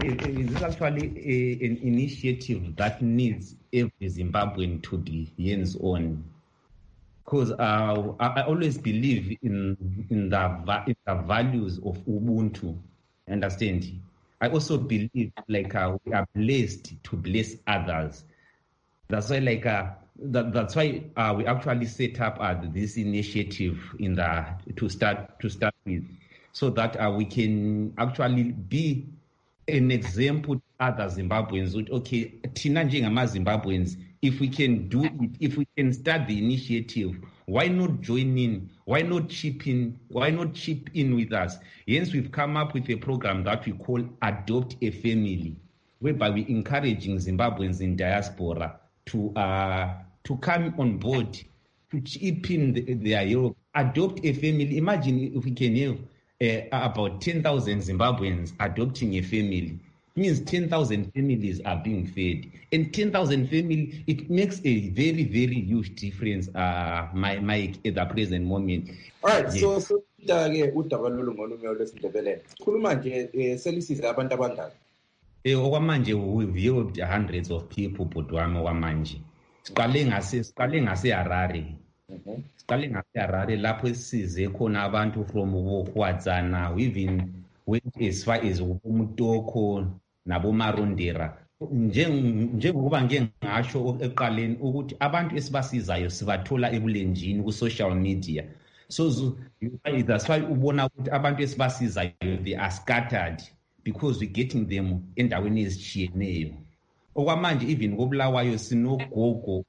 actually an initiative that needs every Zimbabwean to be hands-on. Because I always believe in the values of Ubuntu. Understand? I also believe we are blessed to bless others. That's why that's why we actually set up this initiative to start with, so that we can actually be an example to other Zimbabweans. Okay, Tina njengama Zimbabweans, if we can do it, if we can start the initiative, why not join in? Why not chip in? Why not chip in with us? Hence, we've come up with a program that we call Adopt a Family, whereby we're encouraging Zimbabweans in diaspora to come on board, to chip in their Europe. Adopt a family. Imagine if we can have about 10,000 Zimbabweans adopting a family. It means 10,000 families are being fed. And 10,000 families, it makes a very, very huge difference, Mike, at the present moment. All right, yes. So udaba ngolunye lwesindebele. Khuluma nje selisize abantu abangaki? Okwamanje we've helped hundreds of people, Botwami okwamanje. Siqale ngase Harare. Siqale ngase Harare lapho esize khona abantu from uHwadzana. We even went as far as uMutoko naboMarondera. Njengoba ngeke ngasho eqaleni ukuthi abantu esibasizayo sibathola ebulenjini ku-social media. So that's why ubona ukuthi abantu esibasizayo they are scattered because we're getting them endaweni ezitshiyeneyo. Okwamanje even koBulawayo sinogogo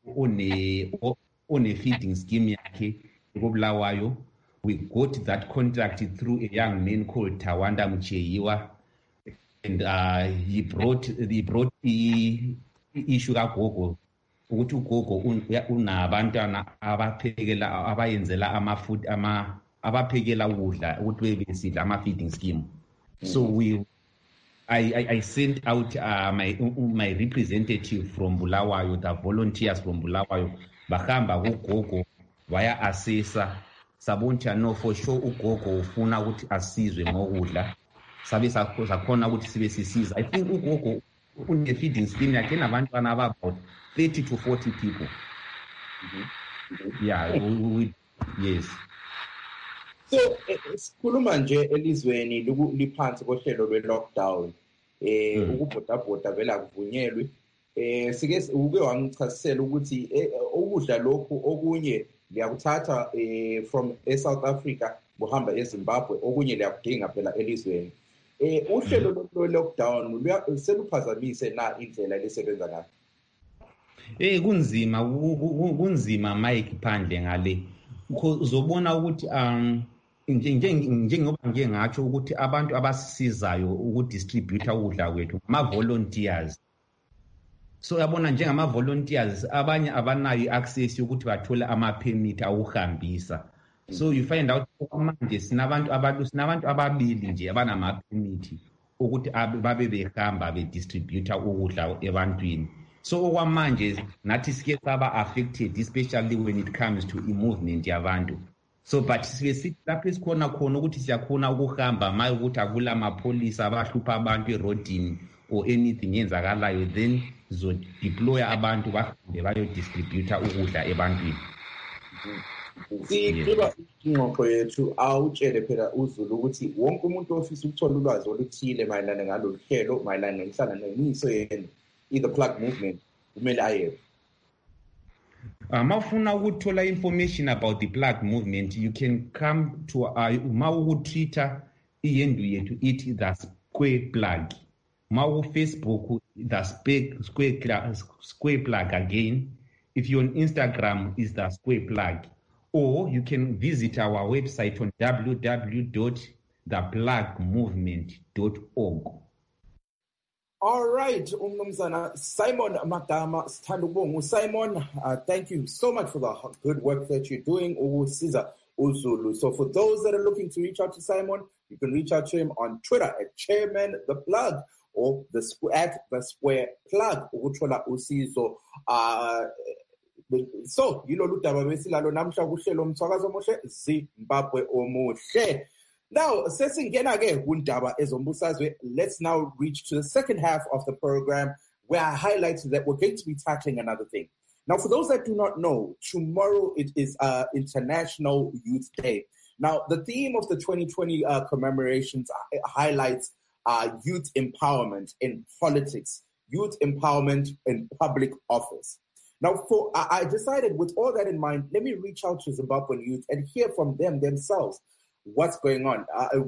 one feeding scheme yakhe koBulawayo. We got that contract through a young man called Tawanda Mcheyiwa, and he brought the issue kagogo ukuthi ugogo unabantwana abaphekela abayenzela ama-food abaphekela ukudla ukuthi bebesidla ama-feeding scheme. So I sent out my representative from Bulawayo, the volunteers from Bulawayo, bahamba kugogo via assessor. Saboncha no for sure ugogo ufuna ukuthi asizwe ngokudla. Sabe sakhona ukuthi sibe sisiza. I think ugogo une feeding scheme yakhe nabantwana about 30 to 40 people. Yeah, yes. So sikhuluma nje elizweni liphansi kohlelo lwe-lockdown. Ukubhodabhoda vele akuvunyelwe. sike uke wangichasisela ukuthi ukudla lokhu okunye liyakuthatha from South Africa buhamba eZimbabwe, okunye liyakudinga phela elizweni. Uhlelo lockdown seluphazamise na indlela lesebenza ngayo? Kunzima Mike phandle ngale. Uzobona ukuthi njengoba ngike ngatsho ukuthi abantu abasisizayo ukudistributor ukudla kwethu ama-volunteers. So yabona njengama-volunteers abanye abanayo access yokuthi bathole ama-permit awuhambisa. So you find out manje sinabantu ababili nje abanama-permit ukuthi babe behamba bedistributor ukudla ebantwini. So okwamanje nathi sike saba affected, especially when it comes to i-movement yabantu. So but sithi lapho esikhona khona ukuthi siyakhona ukuhamba maye ukuthi akula amapholisa abahlupha abantu erodini or anything yenzakalayo, then deploy abantu bahambe bayodistributor ukudla ebantwini. Siqhubeka ingxoxo yethu awutshele phela uZulu ukuthi wonke umuntu ofisa ukuthola ulwazi oluthile mayelana ngalolu hlelo mayelana nenhlanganiso yenu the Plug Movement kumele ayebe. Mafuna ukuthola information about the Plug Movement, you can come to Twitter iyendu yethu ithi the Square Plug. Facebook the Square Plug again. If you're on Instagram is the Square Plug. Or you can visit our website on www.theplugmovement.org. All right, Umnumzana Simon Magama Standubongu. Simon, thank you so much for the good work that you're doing. Usiza Uzulu. So for those that are looking to reach out to Simon, you can reach out to him on Twitter at Chairman the Plug or at the Square Plug. Ukuchola usizo. So, lutaba besilalo namhla kuhlelo umthwakazo omuhle Zimbabwe omuhle. Now, sesingena ke kundaba ezombusazwe, let's now reach to the second half of the program where I highlighted that we're going to be tackling another thing. Now, for those that do not know, tomorrow it is International Youth Day. Now, the theme of the 2020 commemorations highlights youth empowerment in politics, youth empowerment in public office. Now, I decided with all that in mind, let me reach out to Zimbabwean youth and hear from them themselves what's going on.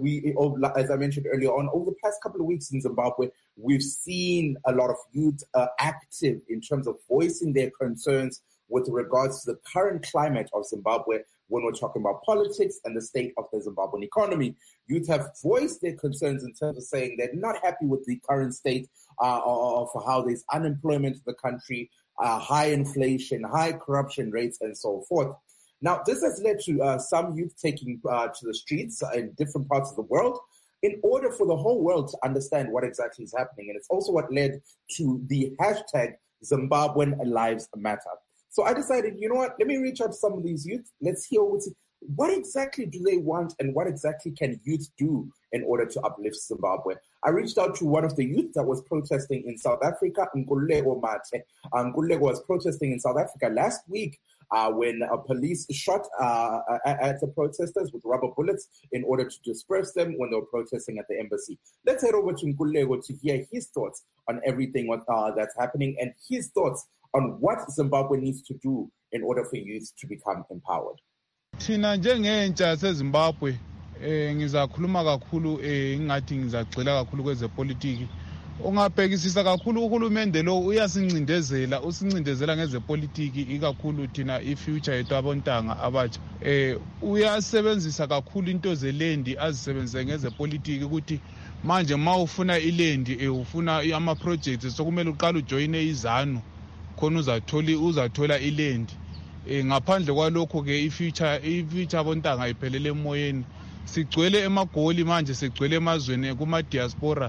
As I mentioned earlier on, over the past couple of weeks in Zimbabwe, we've seen a lot of youth active in terms of voicing their concerns with regards to the current climate of Zimbabwe when we're talking about politics and the state of the Zimbabwean economy. Youth have voiced their concerns in terms of saying they're not happy with the current state of how there's unemployment in the country, high inflation, high corruption rates, and so forth. Now, this has led to some youth taking to the streets in different parts of the world in order for the whole world to understand what exactly is happening. And it's also what led to the hashtag Zimbabwean Lives Matter. So I decided, you know what, let me reach out to some of these youth. Let's hear what exactly do they want and what exactly can youth do in order to uplift Zimbabwe. I reached out to one of the youth that was protesting in South Africa, Nkululeko Mate. Nkululeko was protesting in South Africa last week when police shot at the protesters with rubber bullets in order to disperse them when they were protesting at the embassy. Let's head over to Nkululeko to hear his thoughts on everything that's happening and his thoughts on what Zimbabwe needs to do in order for youth to become empowered. Thina njengentsha seZimbabwe ngizakhuluma kakhulu ngathi ngizagxila kakhulu kwezepolitiki. Ungabhekisisa kakhulu uhulumende lo uyasincindezela usincindezela ngezepolitiki ikakhulu thina ifuture yethu abontanga abatsha. Uyasebenzisa kakhulu into zelendi azisebenzise ngezepolitiki ukuthi manje mawufuna ilendi ufuna ama projects sokumele uqala ujoine izanu khona uzathola ilendi. Ngaphandle kwalokho ke ifuture abontanga iphelele emoyeni. Sigcwele emagoli manje sigcwele emazweni kuma diaspora.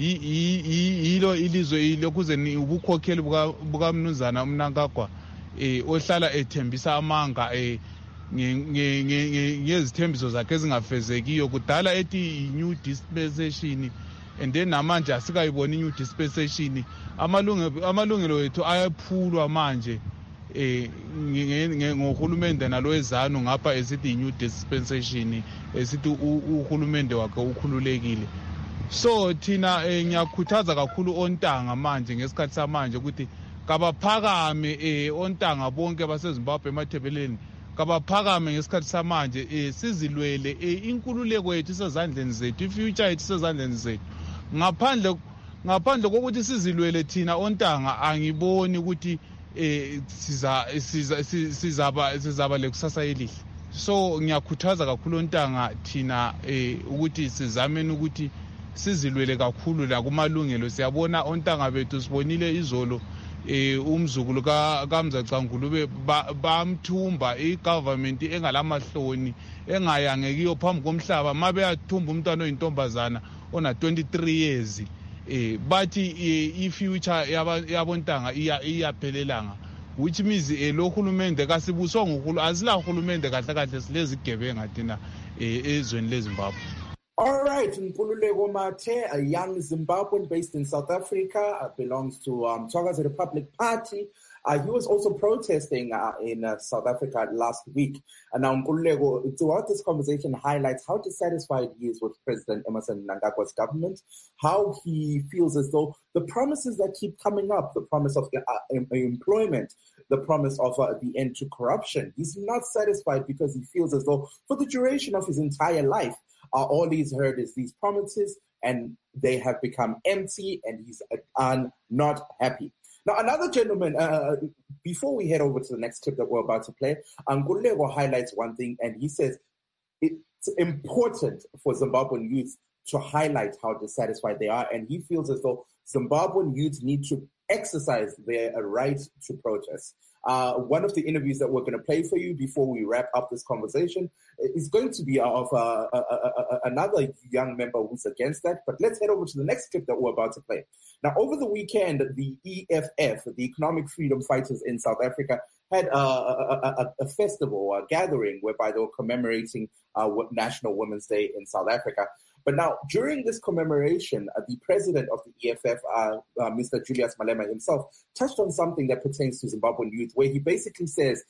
Yilo ilizwe ilokuze ubukhokheli bukaMnumzana uMnangagwa ohlala ethembisa amanga ngezithembiso zakhe ezingafezekiyo kudala ethi new dispensation and then namanje asikayibona new dispensation. Amalungelo ethu ayaphulwa manje ngohulumende nalo ezanu ngapha esithi new dispensation esithi uhulumende wakhe ukhululekile. So thina ngiyakhuthaza kakhulu ontanga manje ngesikhathi samanje ukuthi kabaphakame ontanga bonke baseZimbabwe emathebeleni kabaphakame ngesikhathi samanje sizilwele inkululeko yethu isezandleni zethu, ifuture yethu isezandleni zethu. Ngaphandle kokuthi sizilwele thina ontanga angiboni ukuthi sizaba lekusasa elihle. So ngiyakhuthaza kakhulu ontanga thina ukuthi sizameni ukuthi sizilwele kakhulu la kumalungelo. Siyabona ontanga bethu, sibonile izolo umzukulu kaMzaca Ngulube bamthumba igovernment engalamahloni engayangekiyo phambi komhlaba mabeyathumba umntwana oyintombazana ona 23 years. Bathi ifuture yabontanga iyaphelelanga, which means lo hulumende kasibuswa ngokhulu azila hulumende kahle silezigebenga thina ezweni leZimbabwe. All right, Nkululeko Mathe, a young Zimbabwean based in South Africa, belongs to Thokoza Republic Party. He was also protesting in South Africa last week. And now Nkululeko, throughout this conversation, highlights how dissatisfied he is with President Emmerson Mnangagwa's government, how he feels as though the promises that keep coming up, the promise of employment, the promise of the end to corruption, he's not satisfied because he feels as though for the duration of his entire life, all he's heard is these promises and they have become empty and he's not happy. Now, another gentleman, before we head over to the next clip that we're about to play, Nkululeko highlights one thing and he says it's important for Zimbabwean youth to highlight how dissatisfied they are, and he feels as though Zimbabwean youth need to exercise their right to protest. One of the interviews that we're going to play for you before we wrap up this conversation is going to be of another young member who's against that. But let's head over to the next clip that we're about to play. Now, over the weekend, the EFF, the Economic Freedom Fighters in South Africa, had a festival, a gathering, whereby they were commemorating National Women's Day in South Africa. But now, during this commemoration, the president of the EFF, Mr. Julius Malema himself, touched on something that pertains to Zimbabwean youth, where he basically says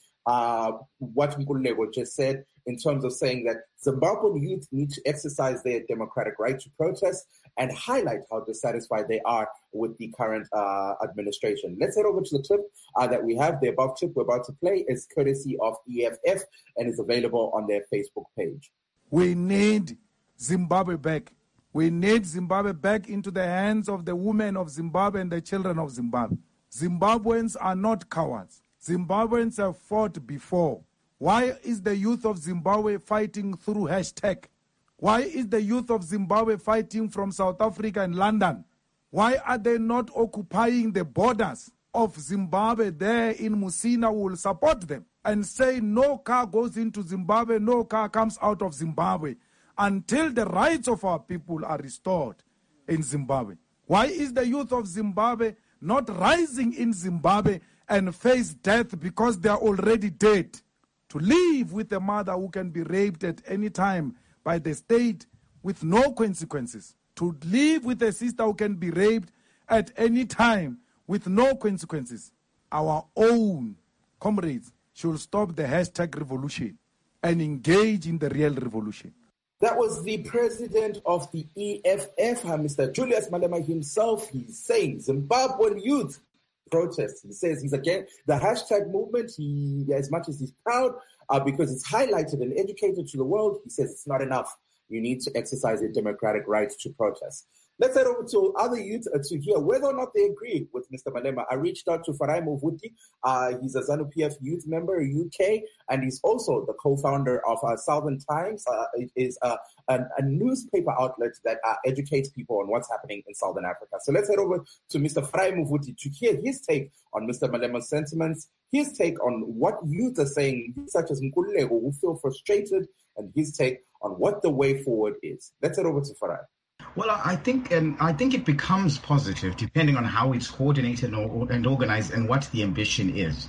what Nkululeko just said in terms of saying that Zimbabwean youth need to exercise their democratic right to protest and highlight how dissatisfied they are with the current administration. Let's head over to the clip that we have. The above clip we're about to play is courtesy of EFF and is available on their Facebook page. We need Zimbabwe back. We need Zimbabwe back into the hands of the women of Zimbabwe and the children of Zimbabwe. Zimbabweans are not cowards. Zimbabweans have fought before. Why is the youth of Zimbabwe fighting through hashtag? Why is the youth of Zimbabwe fighting from South Africa and London? Why are they not occupying the borders of Zimbabwe there in Musina? We will support them and say no car goes into Zimbabwe, no car comes out of Zimbabwe until the rights of our people are restored in Zimbabwe. Why is the youth of Zimbabwe not rising in Zimbabwe and face death because they are already dead? To live with a mother who can be raped at any time by the state with no consequences. To live with a sister who can be raped at any time with no consequences. Our own comrades should stop the hashtag revolution and engage in the real revolution. That was the president of the EFF, Mr. Julius Malema himself. He's saying Zimbabwean youth protest. He says he's against the hashtag movement. He, as much as he's proud, because it's highlighted and educated to the world, he says it's not enough. You need to exercise your democratic right to protest. Let's head over to other youth to hear whether or not they agree with Mr. Malema. I reached out to Farai Movuti. He's a ZANU-PF youth member in UK, and he's also the co-founder of Southern Times. It is a newspaper outlet that educates people on what's happening in Southern Africa. So let's head over to Mr. Farai Movuti to hear his take on Mr. Malema's sentiments, his take on what youth are saying, such as Nkululeko, who feel frustrated, and his take on what the way forward is. Let's head over to Farai. Well, I think it becomes positive depending on how it's coordinated and organized and what the ambition is.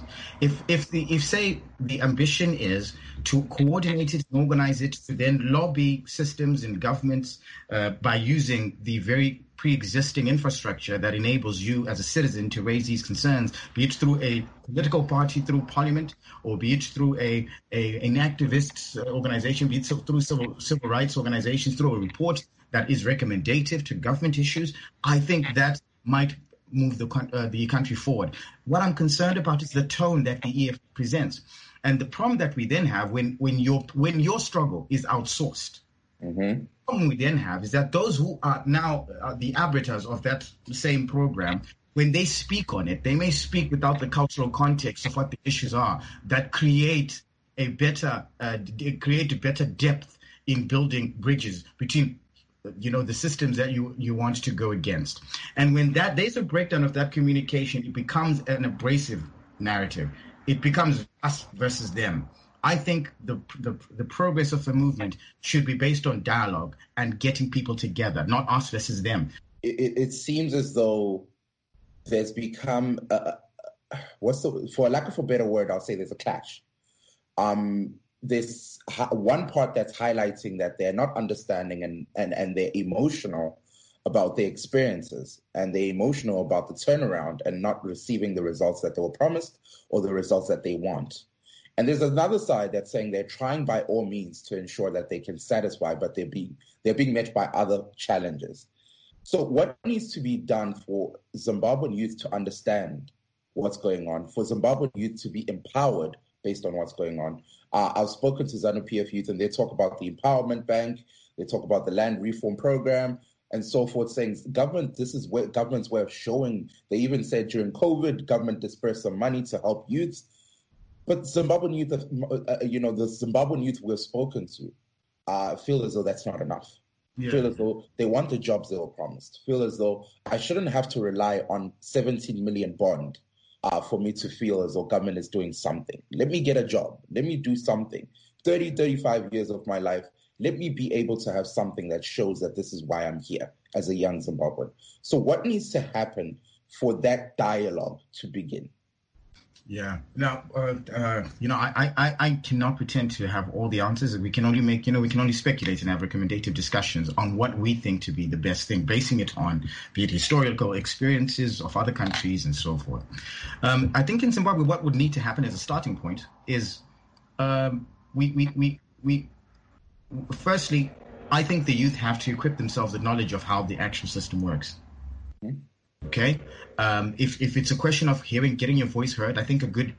If say the ambition is to coordinate it and organize it to then lobby systems and governments by using the very pre-existing infrastructure that enables you as a citizen to raise these concerns, be it through a political party, through parliament, or be it through an activist organization, be it through civil rights organizations, through a report that is recommendative to government issues, I think that might move the country forward. What I'm concerned about is the tone that the EF presents. And the problem that we then have when your struggle is outsourced, the problem we then have is that those who are now the arbiters of that same program, when they speak on it, they may speak without the cultural context of what the issues are that create a better depth in building bridges between the systems that you want to go against. And when there's a breakdown of that communication, it becomes an abrasive narrative. It becomes us versus them. I think the progress of the movement should be based on dialogue and getting people together, not us versus them. It seems as though there's become, for lack of a better word, I'll say there's a clash. This one part that's highlighting that they're not understanding and they're emotional about their experiences, and they're emotional about the turnaround and not receiving the results that they were promised or the results that they want. And there's another side that's saying they're trying by all means to ensure that they can satisfy, but they're being met by other challenges. So what needs to be done for Zimbabwean youth to understand what's going on, for Zimbabwean youth to be empowered based on what's going on? I've spoken to ZANU-PF youth, and they talk about the Empowerment Bank, they talk about the Land Reform Program, and so forth, saying this is where government's way of showing. They even said during COVID, government dispersed some money to help youths. But Zimbabwean youth, the Zimbabwean youth we've spoken to, feel as though that's not enough. Yeah. Feel as though they want the jobs they were promised. Feel as though I shouldn't have to rely on 17 million bond for me to feel as though government is doing something. Let me get a job. Let me do something. 35 years of my life, let me be able to have something that shows that this is why I'm here as a young Zimbabwean. So what needs to happen for that dialogue to begin? Yeah. Now, I cannot pretend to have all the answers. We can only we can only speculate and have recommendative discussions on what we think to be the best thing, basing it on be it historical experiences of other countries and so forth. I think in Zimbabwe, what would need to happen as a starting point is firstly, I think the youth have to equip themselves with knowledge of how the actual system works. Okay, if it's a question of getting your voice heard, I think a good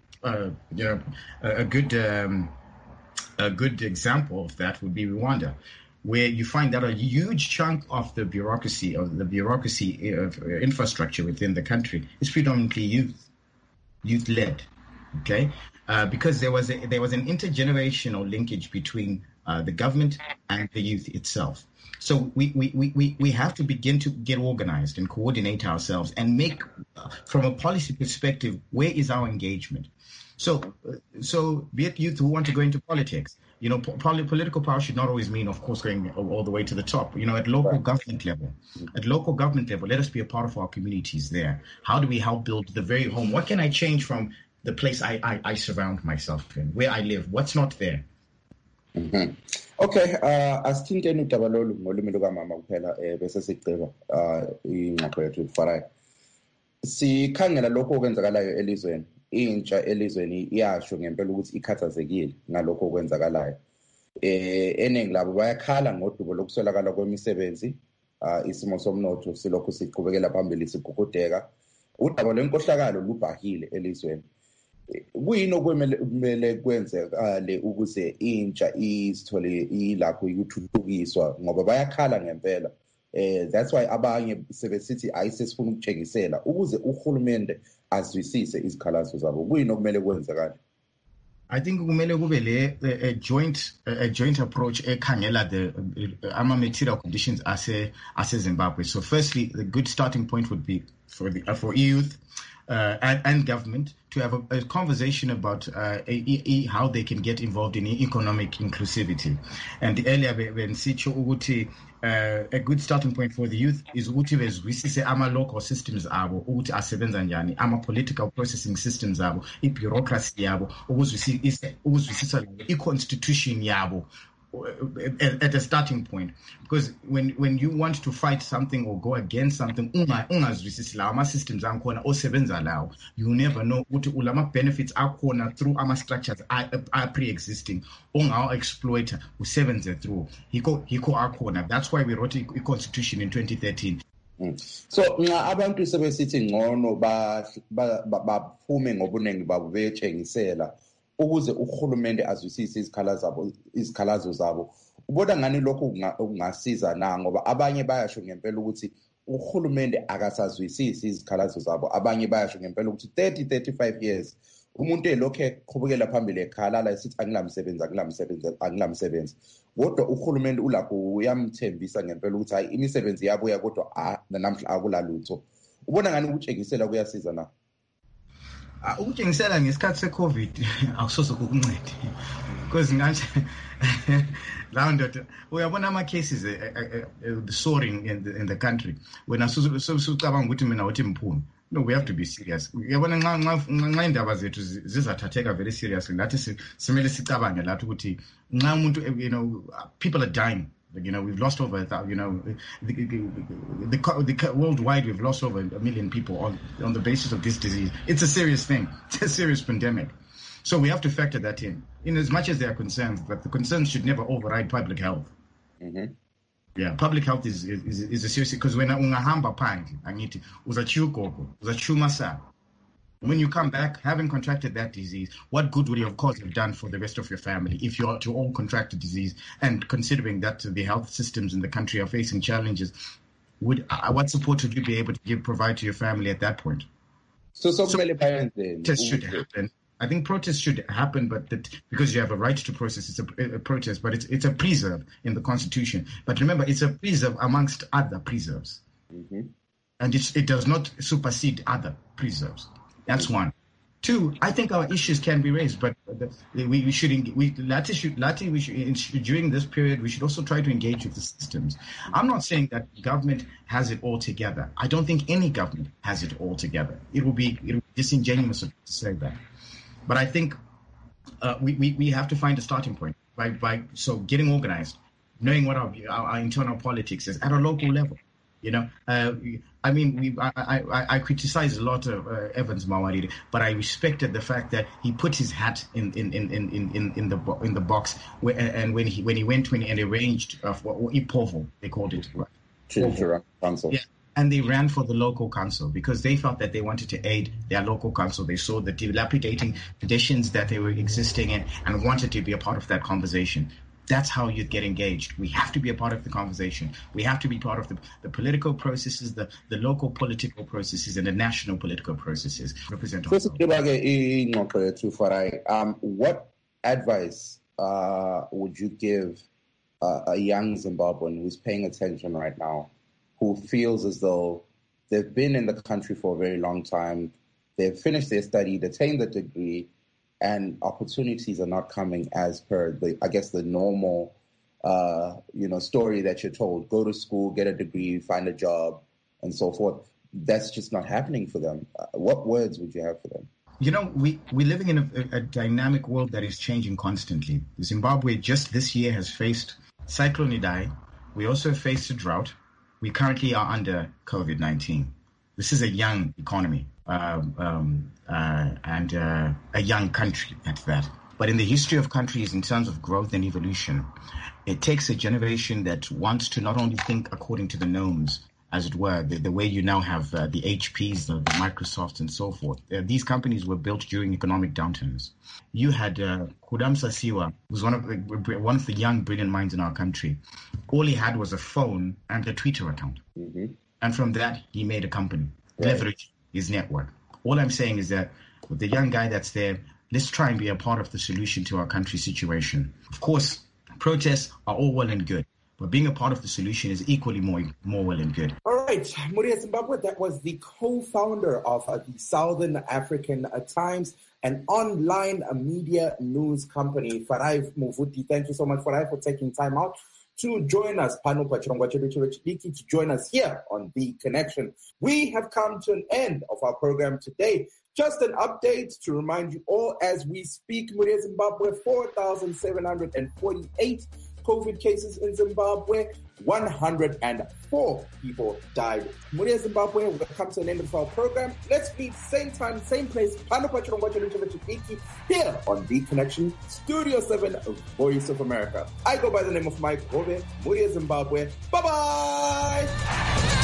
example of that would be Rwanda, where you find that a huge chunk of the bureaucracy of infrastructure within the country is predominantly youth-led. Okay, because there was an intergenerational linkage between the government and the youth itself. So we have to begin to get organized and coordinate ourselves and make, from a policy perspective, where is our engagement? So be it youth who want to go into politics, political power should not always mean, of course, going all the way to the top. At local government level, let us be a part of our communities there. How do we help build the very home? What can I change from the place I surround myself in, where I live? What's not there? Mm-hmm. Okay, asithinteni udaba lolu ngolimi lukamama kuphela bese sigqiba ingxoxo yethu farayo. Sikhangela lokho okwenzakalayo elizweni. Intsha elizweni iyasho ngempela ukuthi ikhathazekile ngalokho okwenzakalayo. Eningi labo bayakhala ngodubo lokuswelakala kwemisebenzi, isimo somnotho silokhu siqhubekela phambili sigugudeka. Udaba lwenkohlakalo lubhahile elizweni. Kuyini okumele kwenzekale ukuze intsha izithole ilapho ikuthuthukiswa ngoba bayakhala ngempela. That's why abanye sebesithi ayisesifuna ukutshengisela ukuze uhulumende azwisise izikhalazo zabo. Kuyini okumele kwenzekale? I think kumele kube a joint approach ekhangela the material conditions ase Zimbabwe. So firstly, the good starting point would be for youth and government to have a conversation about how they can get involved in economic inclusivity. And earlier when Sicho Uguti, a good starting point for the youth is ukuthi bezwisise ama-local systems abo ukuthi asebenza njani, ama-political processing systems abo, i-bureaucracy yabo, ukuzwisisa i-constitution yabo, at a starting point, because when you want to fight something or go against something, systems you never know what benefits are through our structures are pre-existing. Exploiter who sevens through. That's why we wrote a constitution in 2013. So abantu sebesithi ngcono baphume ngobunengi babo betshengisela ukuze uhulumende azwisise izikhalazo zabo. Ubona ngani lokho kungasiza na, ngoba abanye bayasho ngempela ukuthi uhulumende akasazwisisi izikhalazo zabo, abanye bayasho ngempela ukuthi 35 years umuntu elokhu eqhubekela phambili ekhalala esithi angilamsebenzi kodwa uhulumende ulakho uyamthembisa ngempela ukuthi hayi imisebenzi yabuya kodwa namhla akulalutho. Ubona ngani ukutshengisela kuyasiza na? Ukutshengisela ngesikhathi se-COVID akusoze kukuncede, because nganje lawo ndoda uyabona ama-cases soaring in the country. Wena sucabanga ukuthi mina uthi mphumi. No, we have to be serious. Uyabona nxa indaba zethu zizathatheka very seriously, lathi simele sicabange lathi ukuthi nxa umuntu, people are dying. We've lost over, the worldwide, we've lost over 1 million people on the basis of this disease. It's a serious thing. It's a serious pandemic. So we have to factor that in as much as there are concerns, but the concerns should never override public health. Mm-hmm. Yeah, public health is a serious, because when ungahamba phandle angithi uzachiya ugogo, uzachiya umasa. When you come back, having contracted that disease, what good would you, of course, have done for the rest of your family if you are to all contract a disease? And considering that the health systems in the country are facing challenges, what support would you be able to provide to your family at that point? So protests should happen. I think protests should happen, but because you have a right to protest, it's a protest, but it's a preserve in the Constitution. But remember, it's a preserve amongst other preserves. Mm-hmm. And it does not supersede other preserves. That's one. Two, I think our issues can be raised, but during this period, we should also try to engage with the systems. I'm not saying that government has it all together. I don't think any government has it all together. It will be disingenuous to say that. But I think we have to find a starting point by getting organized, knowing what our internal politics is at a local level. I criticize a lot of Evans Mawarire, but I respected the fact that he put his hat in the box, and when he went and arranged for Ipovo, they called it, right? Children Council. Yeah. And they ran for the local council because they felt that they wanted to aid their local council. They saw the dilapidating conditions that they were existing in and wanted to be a part of that conversation. That's how you get engaged. We have to be a part of the conversation. We have to be part of the political processes, the local political processes, and the national political processes. What advice would you give a young Zimbabwean who's paying attention right now, who feels as though they've been in the country for a very long time, they've finished their study, they've attained the degree, and opportunities are not coming as per the normal, story that you're told. Go to school, get a degree, find a job, and so forth. That's just not happening for them. What words would you have for them? We're living in a dynamic world that is changing constantly. Zimbabwe just this year has faced Cyclone Idai. We also faced a drought. We currently are under COVID-19. This is a young economy. And a young country at that. But in the history of countries, in terms of growth and evolution, it takes a generation that wants to not only think according to the norms, as it were, the way you now have the HPs, the Microsofts, and so forth. These companies were built during economic downturns. You had Kudam Sasiwa, who's one of the young, brilliant minds in our country. All he had was a phone and a Twitter account. Mm-hmm. And from that, he made a company, leveraged his network. All I'm saying is that with the young guy that's there, let's try and be a part of the solution to our country's situation. Of course, protests are all well and good, but being a part of the solution is equally more well and good. All right, Muria Zimbabwe, that was the co-founder of the Southern African Times, an online media news company. Farai Muvuti, thank you so much, Farai, for taking time out to join us, to join us here on The Connection. We have come to an end of our program today. Just an update to remind you all as we speak, Muria Zimbabwe, 4,748 COVID cases in Zimbabwe. 104 people died. Muria Zimbabwe, we'll come to an end of our program. Let's meet same time, same place, here on The Connection, Studio 7, Voice of America. I go by the name of Mike Gobe, Muria Zimbabwe. Bye-bye!